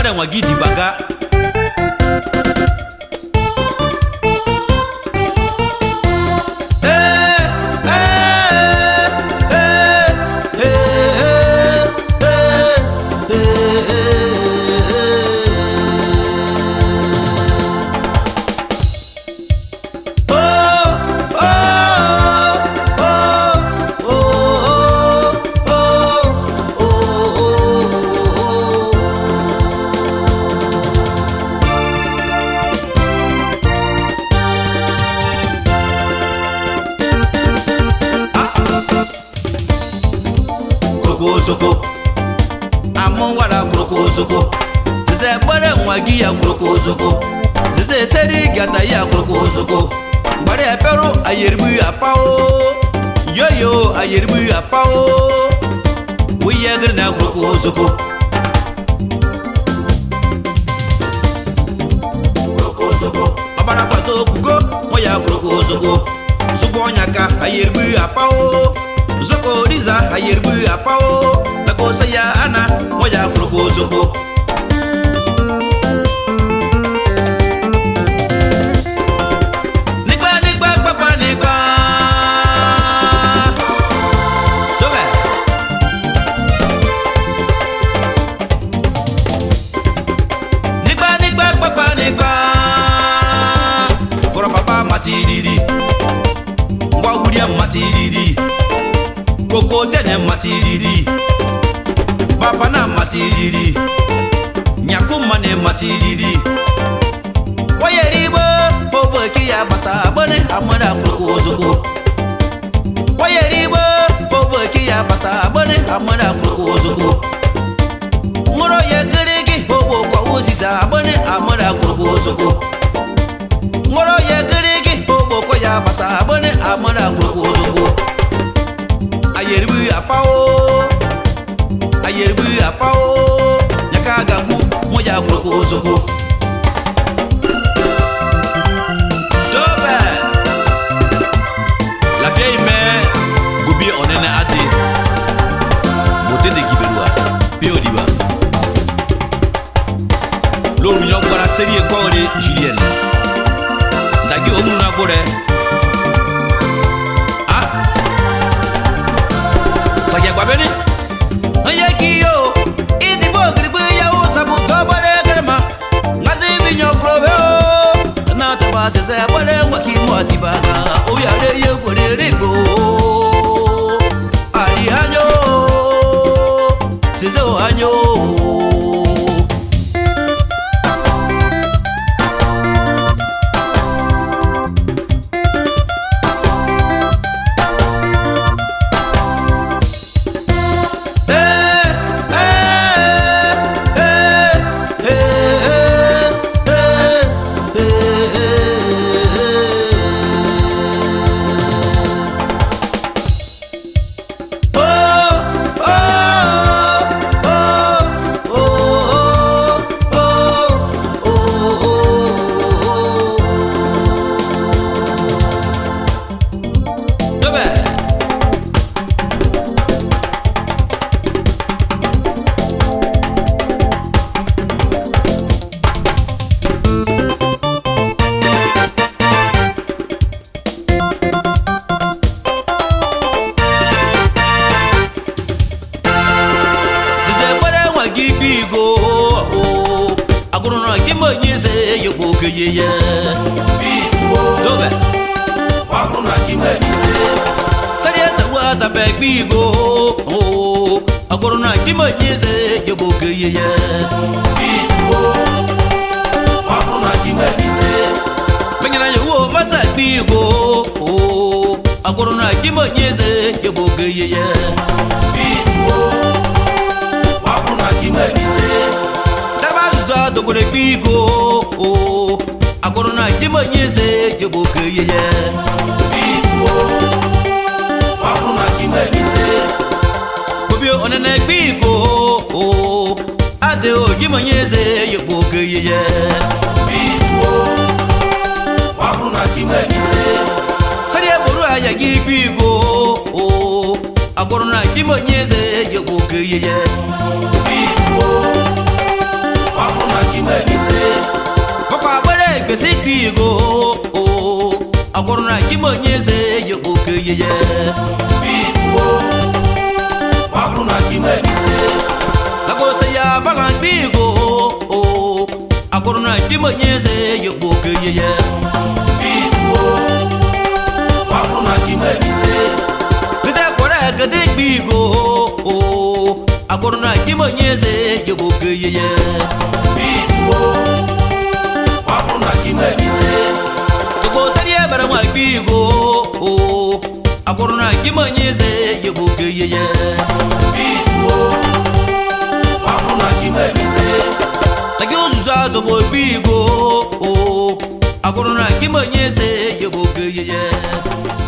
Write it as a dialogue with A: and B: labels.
A: bada wagidi baga Soko amon wala kroko soko ze bare nwagi ya kroko soko ze seri gata ya kroko soko bare pero ayerbu apao yoyo ayerbu apao wiye grna kroko soko abara pato kugo moya kroko soko subo nyaka ayerbu apao Zoko riza ayerbu apao na kosa ya ana moja kroko zoko Nikba papa nikba Tobe Nikba papa nikba Koro papa matididi Ngwa huria matididi Koko tene matiriri Baba na matiriri Nyakuma ne matiriri Wayeribo Bobo kia basa bone amada kroko zoko Wayeribo Bobo kia basa bone amada kroko zoko Ngoro ye geregi Bobo kwa uziza bone amada kroko zoko Ngoro ye geregi Bobo kwa ya basa bone amada kroko zoko Ayerbu apao Nyakaga ku moja kroko zoko Dobe La vieille mère Gobi onene ate Mote de Giberua Pio diba Lolu nyokora serie kore Julien Ndagi omunu na bore Sakia kwa beni Ayaki yo Idi bogribu ya usabu Kabare grema Ngazi vinyo krobe o Na taba sese Bade waki mwati baga Uyade ye kore rigo Ali hanyo Sese o hanyo Yeye Dobe Wakruna kimenize Saria tawa tabe bigo Akoruna kimenize Yoboke yeye Wakruna kimenize Mengena yuo masa bigo Akoruna kimenize Yoboke yeye Wakruna kimenize Tabazuza dogore bigo Akorona kimanyeze yoboke yeye Wakruna kimanyeze Kobio onene bigo Ade o kimanyeze yoboke yeye Wakruna kimanyeze Saria boru aya gibigo Akorona kimanyeze yoboke yeye kesikigo agoruna kimonyeze yokokeye
B: Bigo, Wabruna Kimese,
A: lagose ya falangigo agoruna kimonyeze yokokeye
B: Bigo, Wabruna Kimese,
A: gede kore gede bigo agoruna kimonyeze yokokeye
B: Bigo, Wabruna Kimese,
A: Botarie bara mwa bigo agoruna kimonyeze yokokeye
B: Bigo, Wabruna Kimese,
A: Tagiuzazo boy bigo agoruna kimonyeze yokokeye